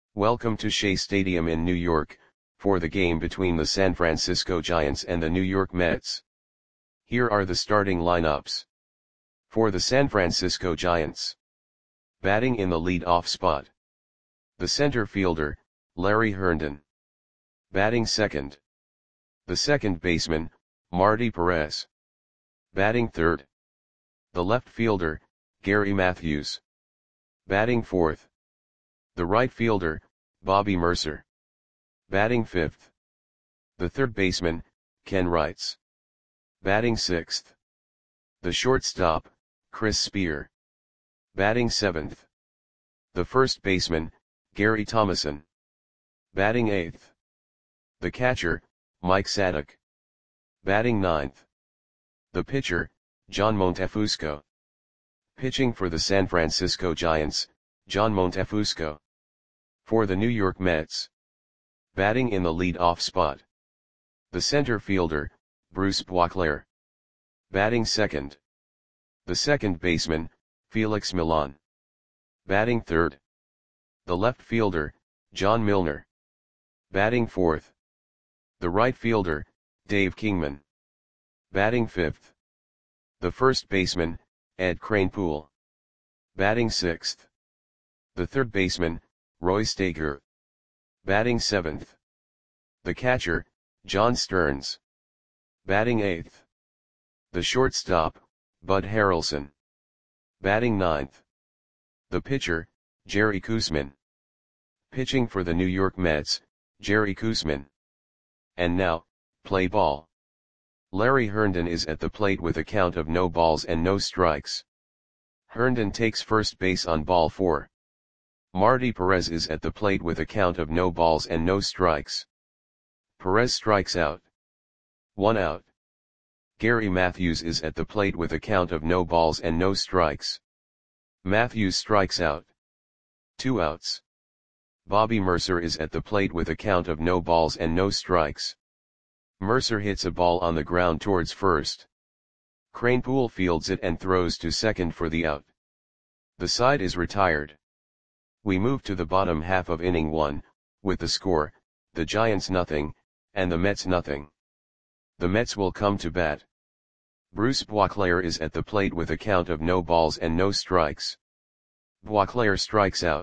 Welcome to Shea Stadium in New York, for the game between the San Francisco Giants and the New York Mets. Here are the starting lineups. For the San Francisco Giants. Batting in the lead-off spot. The center fielder, Larry Herndon. Batting second. The second baseman, Marty Perez. Batting third. The left fielder, Gary Matthews. Batting fourth. The right fielder, Bobby Murcer. Batting fifth. The third baseman, Ken Wrights. Batting sixth. The shortstop, Chris Spear. Batting seventh. The first baseman, Gary Thomasson. Batting eighth. The catcher, Mike Sadek. Batting ninth. The pitcher, John Montefusco. Pitching for the San Francisco Giants, John Montefusco. For the New York Mets. Batting in the lead-off spot. The center fielder, Bruce Boisclair. Batting second. The second baseman, Felix Millan. Batting third. The left fielder, John Milner. Batting fourth. The right fielder, Dave Kingman. Batting fifth. The first baseman, Ed Kranepool. Batting sixth. The third baseman, Roy Staker. Batting seventh. The catcher, John Stearns. Batting eighth. The shortstop, Bud Harrelson. Batting ninth. The pitcher, Jerry Koosman. Pitching for the New York Mets, Jerry Koosman. And now, play ball. Larry Herndon is at the plate with a count of no balls and no strikes. Herndon takes first base on ball 4. Marty Perez is at the plate with a count of no balls and no strikes. Perez strikes out. 1 out. Gary Matthews is at the plate with a count of no balls and no strikes. Matthews strikes out. 2 outs. Bobby Murcer is at the plate with a count of no balls and no strikes. Murcer hits a ball on the ground towards first. Kranepool fields it and throws to second for the out. The side is retired. We move to the bottom half of inning 1, with the score, the Giants nothing, and the Mets nothing. The Mets will come to bat. Bruce Boisclair is at the plate with a count of no balls and no strikes. Boisclair strikes out.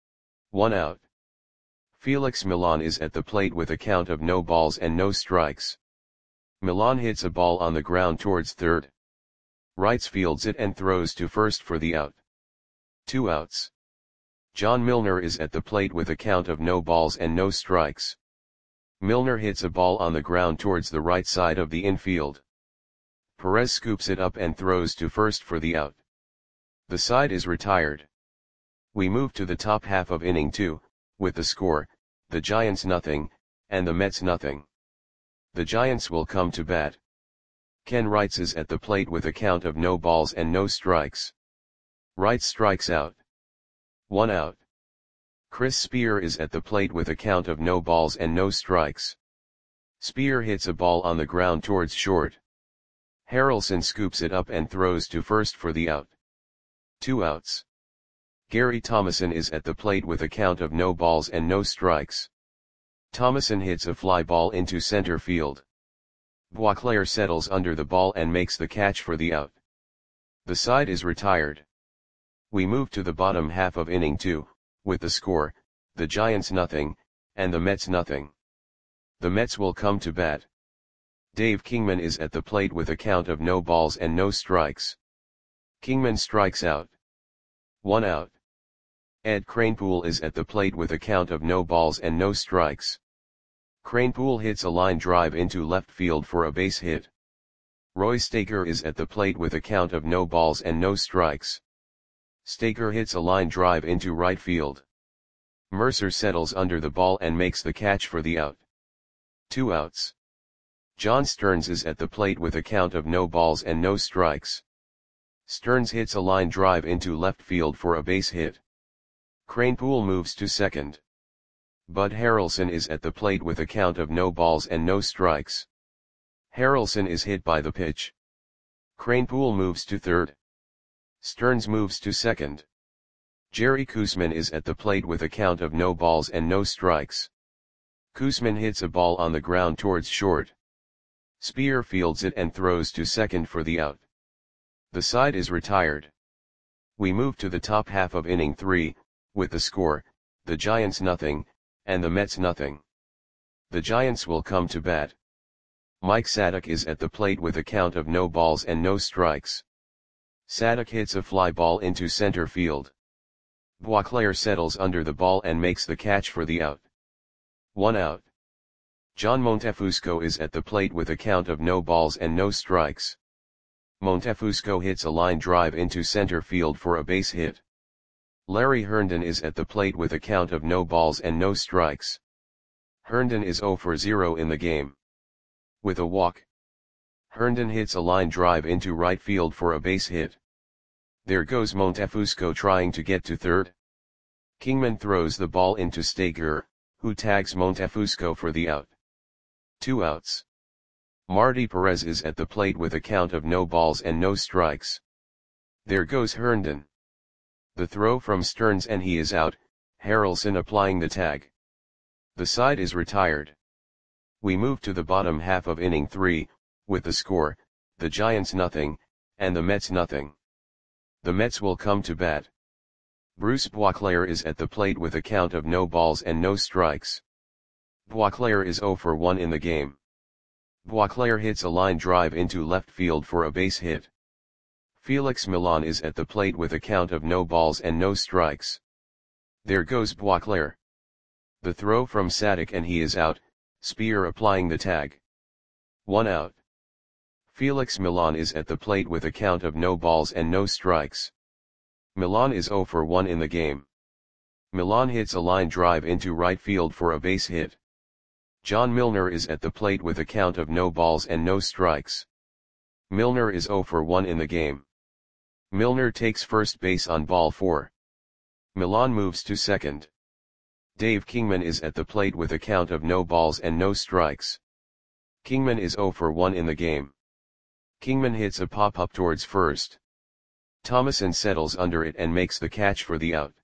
1 out. Felix Millan is at the plate with a count of no balls and no strikes. Millan hits a ball on the ground towards third. Wrights fields it and throws to first for the out. 2 outs. John Milner is at the plate with a count of no balls and no strikes. Milner hits a ball on the ground towards the right side of the infield. Perez scoops it up and throws to first for the out. The side is retired. We move to the top half of inning 2, with the score, the Giants nothing, and the Mets nothing. The Giants will come to bat. Ken Wrights is at the plate with a count of no balls and no strikes. Wrights strikes out. 1 out. Chris Spear is at the plate with a count of no balls and no strikes. Spear hits a ball on the ground towards short. Harrelson scoops it up and throws to first for the out. 2 outs. Gary Thomasson is at the plate with a count of no balls and no strikes. Thomasson hits a fly ball into center field. Boisclair settles under the ball and makes the catch for the out. The side is retired. We move to the bottom half of inning 2, with the score, the Giants nothing, and the Mets nothing. The Mets will come to bat. Dave Kingman is at the plate with a count of no balls and no strikes. Kingman strikes out. 1 out. Ed Kranepool is at the plate with a count of no balls and no strikes. Kranepool hits a line drive into left field for a base hit. Roy Staker is at the plate with a count of no balls and no strikes. Staker hits a line drive into right field. Murcer settles under the ball and makes the catch for the out. 2 outs. John Stearns is at the plate with a count of no balls and no strikes. Stearns hits a line drive into left field for a base hit. Kranepool moves to second. Bud Harrelson is at the plate with a count of no balls and no strikes. Harrelson is hit by the pitch. Kranepool moves to third. Stearns moves to second. Jerry Koosman is at the plate with a count of no balls and no strikes. Koosman hits a ball on the ground towards short. Speer fields it and throws to second for the out. The side is retired. We move to the top half of inning 3, with the score, the Giants nothing, and the Mets nothing. The Giants will come to bat. Mike Sadek is at the plate with a count of no balls and no strikes. Sadek hits a fly ball into center field. Boisclair settles under the ball and makes the catch for the out. 1 out. John Montefusco is at the plate with a count of no balls and no strikes. Montefusco hits a line drive into center field for a base hit. Larry Herndon is at the plate with a count of no balls and no strikes. Herndon is 0 for 0 in the game. With a walk, Herndon hits a line drive into right field for a base hit. There goes Montefusco trying to get to third. Kingman throws the ball into Staker, who tags Montefusco for the out. 2 outs. Marty Perez is at the plate with a count of no balls and no strikes. There goes Herndon. The throw from Stearns and he is out, Harrelson applying the tag. The side is retired. We move to the bottom half of inning 3, with the score, the Giants nothing, and the Mets nothing. The Mets will come to bat. Bruce Boisclair is at the plate with a count of no balls and no strikes. Boisclair is 0 for 1 in the game. Boisclair hits a line drive into left field for a base hit. Felix Millan is at the plate with a count of no balls and no strikes. There goes Boisclair. The throw from Sadek and he is out, Speer applying the tag. 1 out. Felix Millan is at the plate with a count of no balls and no strikes. Millan is 0 for 1 in the game. Millan hits a line drive into right field for a base hit. John Milner is at the plate with a count of no balls and no strikes. Milner is 0 for 1 in the game. Milner takes first base on ball 4. Millan moves to second. Dave Kingman is at the plate with a count of no balls and no strikes. Kingman is 0 for 1 in the game. Kingman hits a pop-up towards first. Thomason settles under it and makes the catch for the out.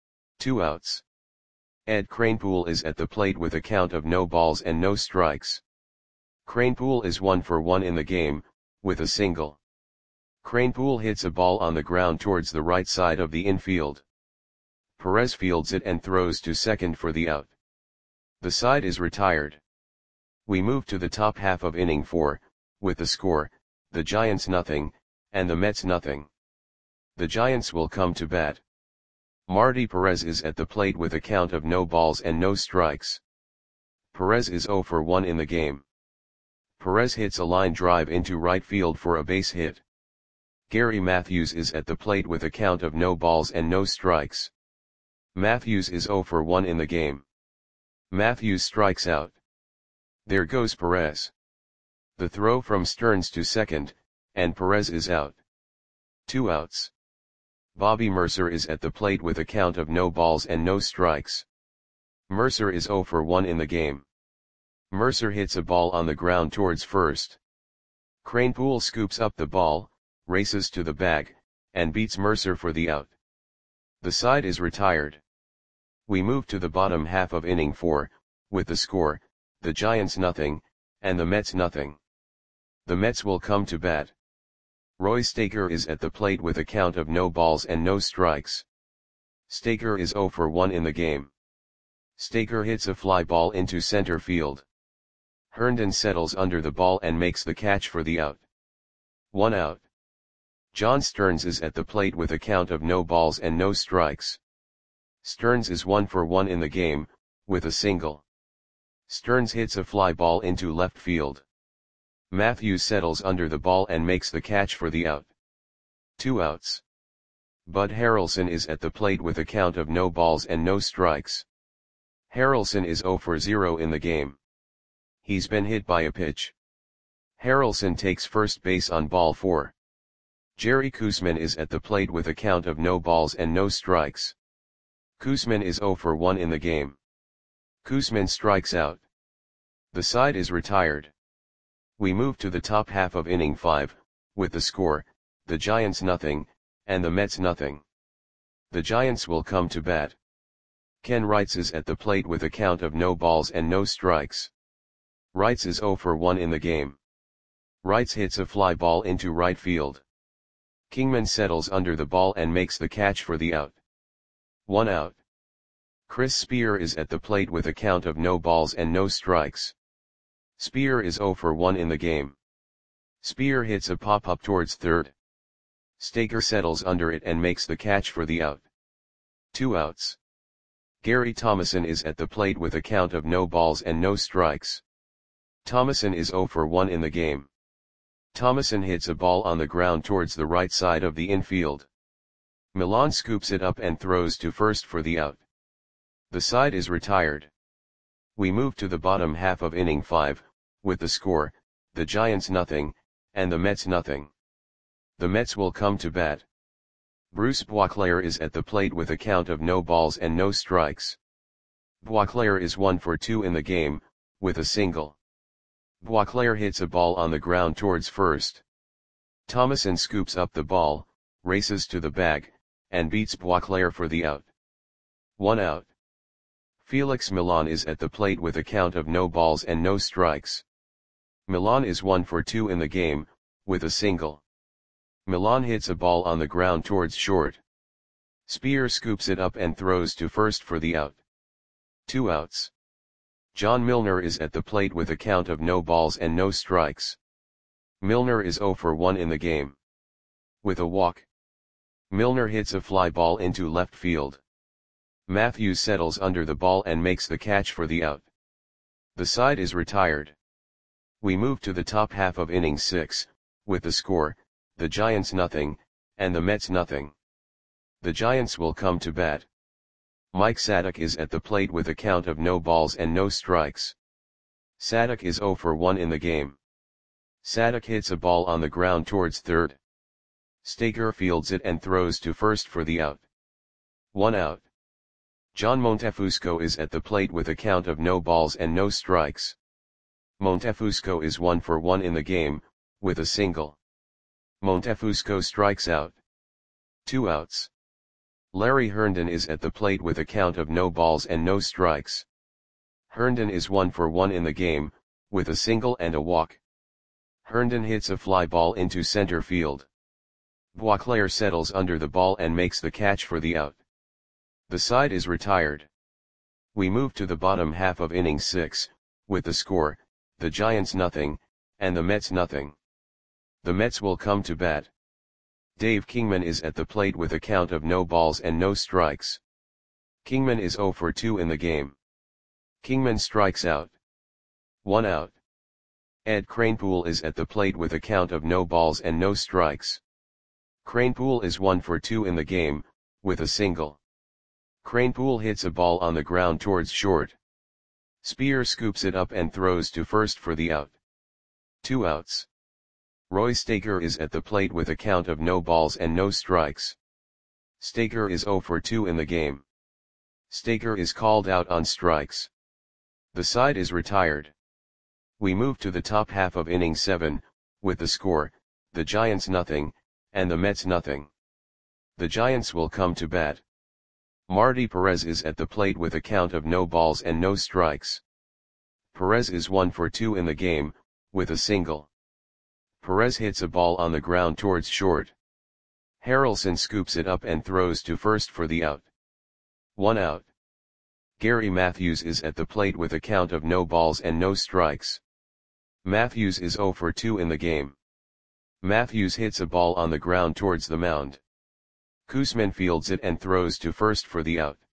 2 outs. Ed Kranepool is at the plate with a count of no balls and no strikes. Kranepool is 1 for 1 in the game, with a single. Kranepool hits a ball on the ground towards the right side of the infield. Perez fields it and throws to second for the out. The side is retired. We move to the top half of inning 4, with the score, the Giants nothing, and the Mets nothing. The Giants will come to bat. Marty Perez is at the plate with a count of no balls and no strikes. Perez is 0 for 1 in the game. Perez hits a line drive into right field for a base hit. Gary Matthews is at the plate with a count of no balls and no strikes. Matthews is 0 for 1 in the game. Matthews strikes out. There goes Perez. The throw from Stearns to second, and Perez is out. 2 outs. Bobby Mercer is at the plate with a count of no balls and no strikes. Mercer is 0 for 1 in the game. Mercer hits a ball on the ground towards first. Kranepool scoops up the ball, races to the bag, and beats Mercer for the out. The side is retired. We move to the bottom half of inning 4, with the score, the Giants nothing, and the Mets nothing. The Mets will come to bat. Roy Staker is at the plate with a count of no balls and no strikes. Staker is 0 for 1 in the game. Staker hits a fly ball into center field. Herndon settles under the ball and makes the catch for the out. 1 out. John Stearns is at the plate with a count of no balls and no strikes. Stearns is 1 for 1 in the game, with a single. Stearns hits a fly ball into left field. Matthews settles under the ball and makes the catch for the out. 2 outs. Bud Harrelson is at the plate with a count of no balls and no strikes. Harrelson is 0 for 0 in the game. He's been hit by a pitch. Harrelson takes first base on ball 4. Jerry Koosman is at the plate with a count of no balls and no strikes. Koosman is 0 for 1 in the game. Koosman strikes out. The side is retired. We move to the top half of inning 5, with the score, the Giants nothing, and the Mets nothing. The Giants will come to bat. Ken Wrights is at the plate with a count of no balls and no strikes. Wrights is 0 for 1 in the game. Wrights hits a fly ball into right field. Kingman settles under the ball and makes the catch for the out. 1 out. Chris Spear is at the plate with a count of no balls and no strikes. Spear is 0 for 1 in the game. Spear hits a pop-up towards third. Staker settles under it and makes the catch for the out. 2 outs. Gary Thomason is at the plate with a count of no balls and no strikes. Thomason is 0 for 1 in the game. Thomason hits a ball on the ground towards the right side of the infield. Milan scoops it up and throws to first for the out. The side is retired. We move to the bottom half of inning 5, with the score, the Giants nothing, and the Mets nothing. The Mets will come to bat. Bruce Boisclair is at the plate with a count of no balls and no strikes. Boisclair is 1 for 2 in the game, with a single. Boisclair hits a ball on the ground towards first. Thomason scoops up the ball, races to the bag, and beats Boisclair for the out. 1 out. Felix Milan is at the plate with a count of no balls and no strikes. Milan is 1 for 2 in the game, with a single. Milan hits a ball on the ground towards short. Spear scoops it up and throws to first for the out. 2 outs. John Milner is at the plate with a count of no balls and no strikes. Milner is 0 for 1 in the game. With a walk. Milner hits a fly ball into left field. Matthews settles under the ball and makes the catch for the out. The side is retired. We move to the top half of inning 6, with the score, the Giants nothing, and the Mets nothing. The Giants will come to bat. Mike Sadek is at the plate with a count of no balls and no strikes. Sadek is 0 for 1 in the game. Sadek hits a ball on the ground towards third. Staker fields it and throws to first for the out. 1 out. John Montefusco is at the plate with a count of no balls and no strikes. Montefusco is 1 for 1 in the game, with a single. Montefusco strikes out. 2 outs. Larry Herndon is at the plate with a count of no balls and no strikes. Herndon is 1 for 1 in the game, with a single and a walk. Herndon hits a fly ball into center field. Boisclair settles under the ball and makes the catch for the out. The side is retired. We move to the bottom half of inning 6, with the score, the Giants nothing, and the Mets nothing. The Mets will come to bat. Dave Kingman is at the plate with a count of no balls and no strikes. Kingman is 0 for 2 in the game. Kingman strikes out. 1 out. Ed Kranepool is at the plate with a count of no balls and no strikes. Kranepool is 1 for 2 in the game, with a single. Kranepool hits a ball on the ground towards short. Spear scoops it up and throws to first for the out. 2 outs. Roy Staker is at the plate with a count of no balls and no strikes. Staker is 0 for 2 in the game. Staker is called out on strikes. The side is retired. We move to the top half of inning 7, with the score, the Giants nothing, and the Mets nothing. The Giants will come to bat. Marty Perez is at the plate with a count of no balls and no strikes. Perez is 1 for 2 in the game, with a single. Perez hits a ball on the ground towards short. Harrelson scoops it up and throws to first for the out. 1 out. Gary Matthews is at the plate with a count of no balls and no strikes. Matthews is 0 for 2 in the game. Matthews hits a ball on the ground towards the mound. Koosman fields it and throws to first for the out.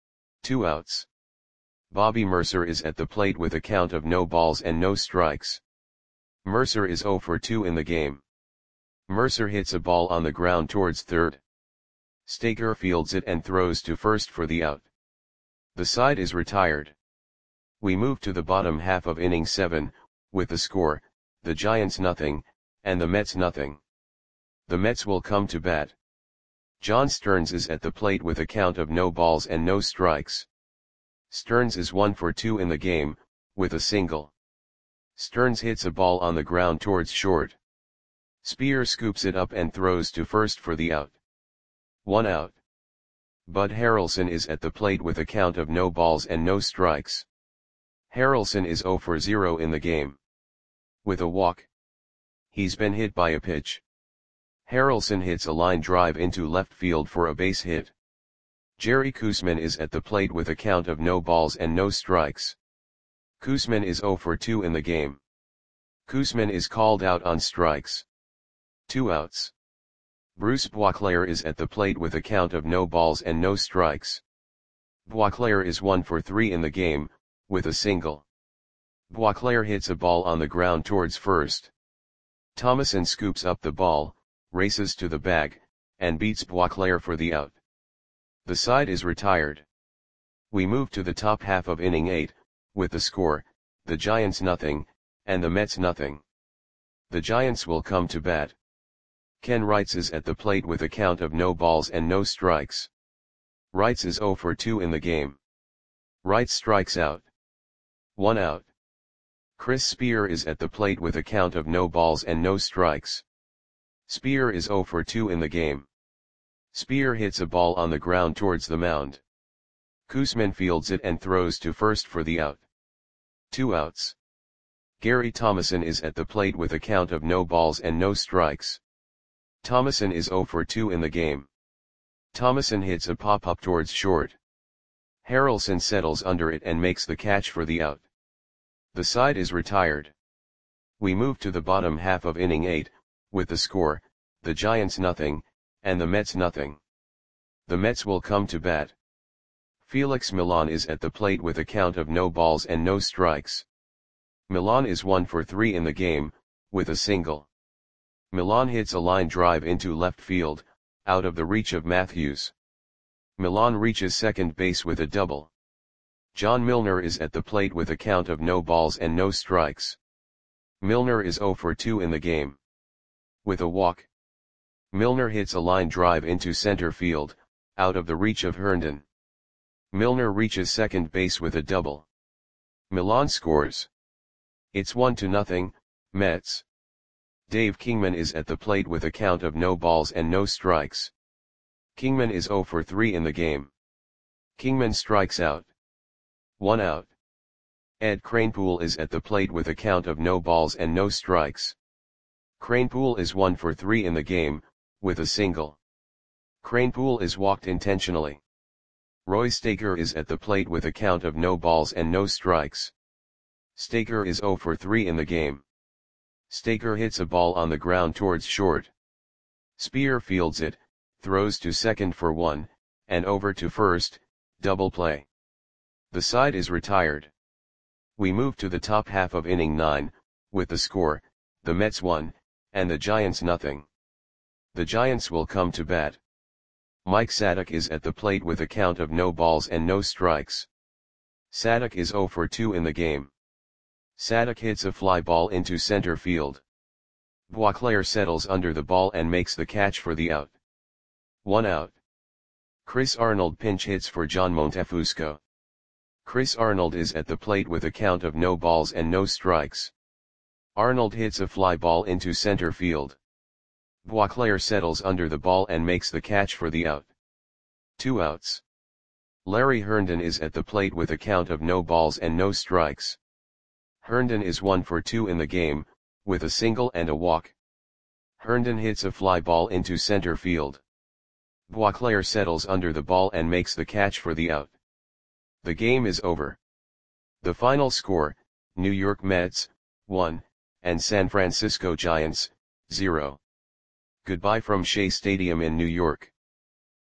2 outs. Bobby Mercer is at the plate with a count of no balls and no strikes. Mercer is 0 for 2 in the game. Mercer hits a ball on the ground towards third. Staker fields it and throws to first for the out. The side is retired. We move to the bottom half of inning 7, with the score, the Giants nothing, and the Mets nothing. The Mets will come to bat. John Stearns is at the plate with a count of no balls and no strikes. Stearns is 1 for 2 in the game, with a single. Stearns hits a ball on the ground towards short. Spear scoops it up and throws to first for the out. 1 out. Bud Harrelson is at the plate with a count of no balls and no strikes. Harrelson is 0 for 0 in the game. With a walk. He's been hit by a pitch. Harrelson hits a line drive into left field for a base hit. Jerry Koosman is at the plate with a count of no balls and no strikes. Koosman is 0 for 2 in the game. Koosman is called out on strikes. 2 outs. Bruce Boisclair is at the plate with a count of no balls and no strikes. Boisclair is 1 for 3 in the game, with a single. Boisclair hits a ball on the ground towards first. Thomason scoops up the ball, races to the bag, and beats Boisclair for the out. The side is retired. We move to the top half of inning 8, with the score, the Giants nothing, and the Mets nothing. The Giants will come to bat. Ken Wrights is at the plate with a count of no balls and no strikes. Wrights is 0 for 2 in the game. Wrights strikes out. 1 out. Chris Spear is at the plate with a count of no balls and no strikes. Spear is 0 for 2 in the game. Spear hits a ball on the ground towards the mound. Koosman fields it and throws to first for the out. 2 outs. Gary Thomason is at the plate with a count of no balls and no strikes. Thomason is 0 for 2 in the game. Thomason hits a pop-up towards short. Harrelson settles under it and makes the catch for the out. The side is retired. We move to the bottom half of inning 8, with the score, the Giants nothing, and the Mets nothing. The Mets will come to bat. Felix Millan is at the plate with a count of no balls and no strikes. Millan is 1 for 3 in the game, with a single. Millan hits a line drive into left field, out of the reach of Matthews. Millan reaches second base with a double. John Milner is at the plate with a count of no balls and no strikes. Milner is 0 for 2 in the game. With a walk. Milner hits a line drive into center field, out of the reach of Herndon. Milner reaches second base with a double. Millan scores. It's 1-0, Mets. Dave Kingman is at the plate with a count of no balls and no strikes. Kingman is 0 for 3 in the game. Kingman strikes out. 1 out. Ed Kranepool is at the plate with a count of no balls and no strikes. Kranepool is 1 for 3 in the game, with a single. Kranepool is walked intentionally. Roy Staker is at the plate with a count of no balls and no strikes. Staker is 0 for 3 in the game. Staker hits a ball on the ground towards short. Spear fields it, throws to second for 1, and over to first, double play. The side is retired. We move to the top half of inning 9, with the score, the Mets 1, and the Giants nothing. The Giants will come to bat. Mike Sadek is at the plate with a count of no balls and no strikes. Sadek is 0 for 2 in the game. Sadek hits a fly ball into center field. Boisclair settles under the ball and makes the catch for the out. 1 out. Chris Arnold pinch hits for John Montefusco. Chris Arnold is at the plate with a count of no balls and no strikes. Arnold hits a fly ball into center field. Boisclair settles under the ball and makes the catch for the out. 2 outs. Larry Herndon is at the plate with a count of no balls and no strikes. Herndon is 1 for 2 in the game, with a single and a walk. Herndon hits a fly ball into center field. Boisclair settles under the ball and makes the catch for the out. The game is over. The final score, New York Mets, 1, and San Francisco Giants, 0. Goodbye from Shea Stadium in New York.